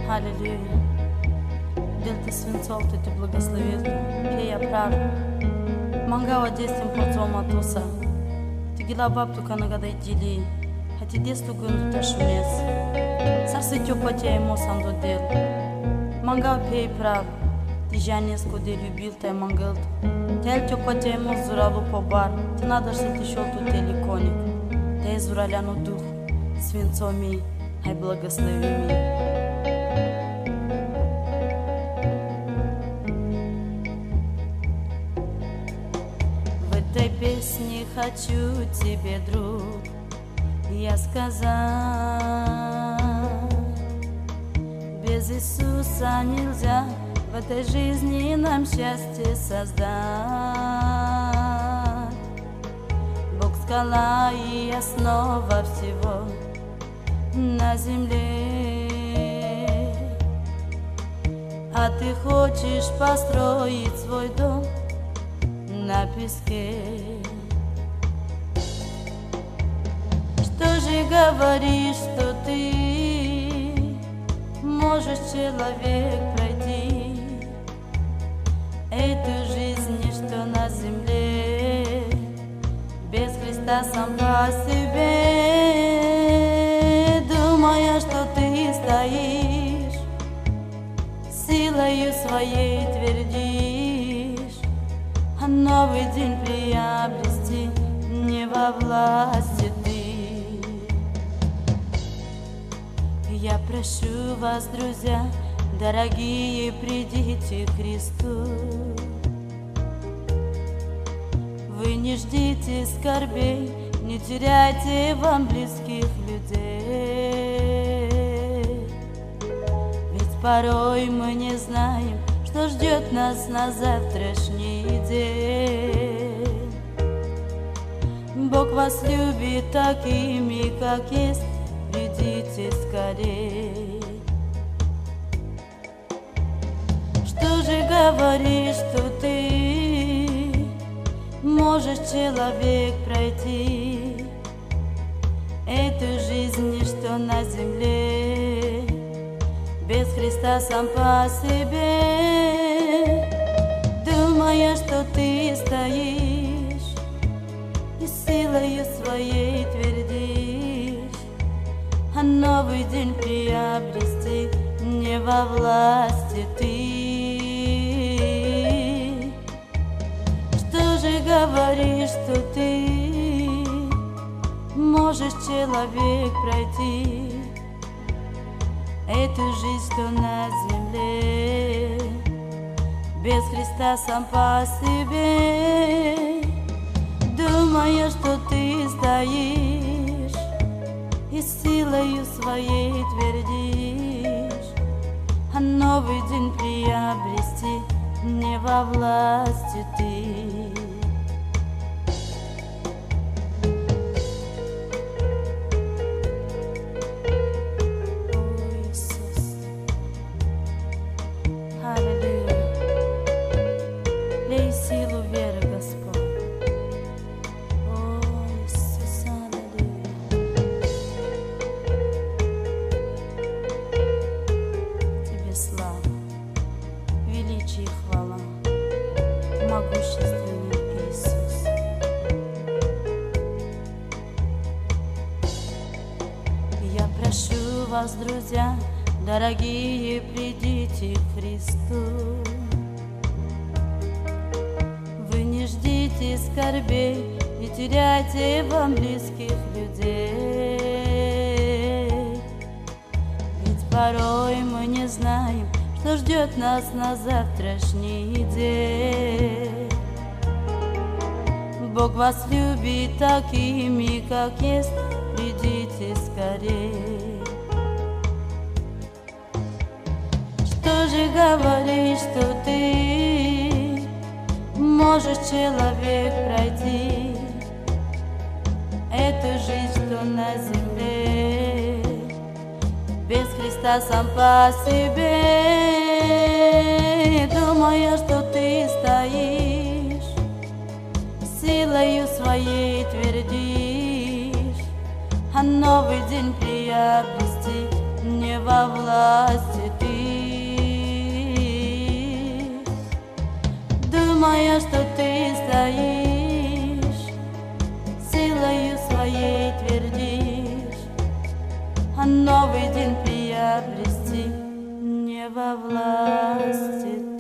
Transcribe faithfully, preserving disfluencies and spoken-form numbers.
Аллилуйя. Дел Ты свинцов, Ты Ты благословил, Пея правда. Мангава дестим порцома тоса. Ты гила бабту канагадай дили. Хати десту гунду ташунес. Сарсы тёпатя ему санду дел. Мангава пей прав. Ты жанеску де любил, Тай мангалт. Тел тёпатя ему зуралу побар. Ты надашься ты шел тут теликоник. Тай зураляну дух. Свинцоми, ай благослови меня. В этой песне хочу тебе, друг, я сказать: без Иисуса нельзя в этой жизни нам счастье создать. Бог скала и основа всего на земле, а ты хочешь построить свой дом на песке. Что же говоришь, что ты можешь, человек, пройти эту жизнь, что на земле, без Христа сам по себе? Что ты стоишь, силою своей твердишь, а новый день приобрести не во власти ты. Я прошу вас, друзья, дорогие, придите к Христу. Вы не ждите скорбей, не теряйте вам близких людей. Порой мы не знаем, что ждет нас на завтрашний день. Бог вас любит такими, как есть, придите скорей. Что же говоришь, что ты можешь, человек, пройти эту жизнь, что на земле, без Христа сам по себе? Думая, что ты стоишь и силою своей твердишь, а новый день приобрести не во власти ты. Что же говоришь, что ты можешь, человек, пройти эту жизнь, что на земле, без Христа сам по себе? Думая, что ты стоишь и силою своей твердишь, а новый день приобрести не во власти ты. Прошу вас, друзья, дорогие, придите к Христу. Вы не ждите скорбей, не теряйте вам близких людей. Ведь порой мы не знаем, что ждет нас на завтрашний день. Бог вас любит такими, как есть, придите скорей. Что же говоришь, что ты можешь, человек, пройти эту жизнь, что на земле, без Христа сам по себе? Думая, что ты стоишь, силою своей твердишь, а новый день приобрести не не во власти ты. Думая, что ты стоишь, силою своей твердишь, а новый день приобрести не во власти